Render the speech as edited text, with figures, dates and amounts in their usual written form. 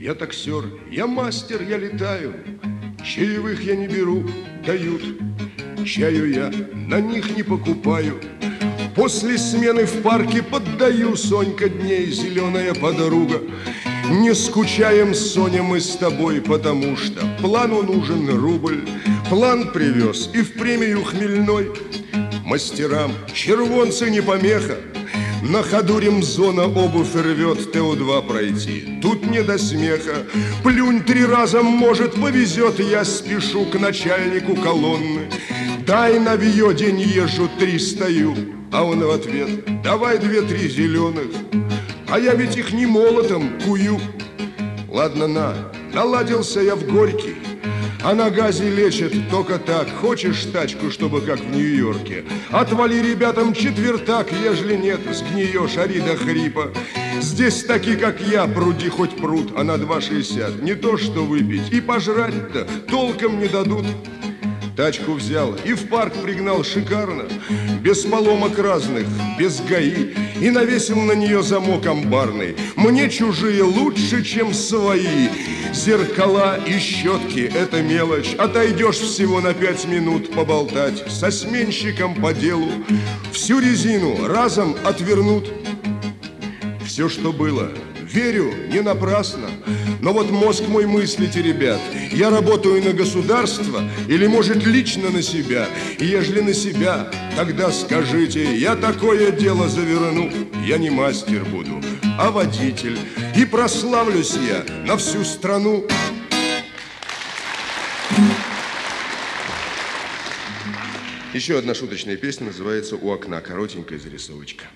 Я таксер, я мастер, я летаю, чаевых я не беру, дают. Чаю я на них не покупаю. После смены в парке поддаю, Сонька дней, зеленая подруга. Не скучаем, Соня, мы с тобой, потому что плану нужен рубль. План привез и в премию хмельной. Мастерам червонцы не помеха. На ходу ремзона обувь рвет, ТО2 пройти. Тут не до смеха. Плюнь 3 раза, может, повезет. Я спешу к начальнику колонны. Дай навье, день езжу, 3 стою. А он в ответ: давай 2-3 зеленых. А я ведь их не молотом кую. Ладно, наладился я в Горький. А на газе лечат только так. Хочешь тачку, чтобы как в Нью-Йорке? Отвали ребятам четвертак, ежели нет, сгниешь, ори до хрипа. Здесь такие, как я, пруди хоть пруд, а на 2,60 не то что выпить, и пожрать-то толком не дадут. Тачку взял и в парк пригнал шикарно, без поломок разных, без ГАИ, и навесил на нее замок амбарный. Мне чужие лучше, чем свои. Зеркала и щетки – это мелочь. Отойдешь всего на 5 минут поболтать со сменщиком по делу. Всю резину разом отвернут. Все, что было, верю, не напрасно. Но вот мозг мой мыслите, ребят. Я работаю на государство или, может, лично на себя? И ежели на себя, тогда скажите, я такое дело заверну. Я не мастер буду, а водитель. И прославлюсь я на всю страну. Еще одна шуточная песня называется «У окна». Коротенькая зарисовочка.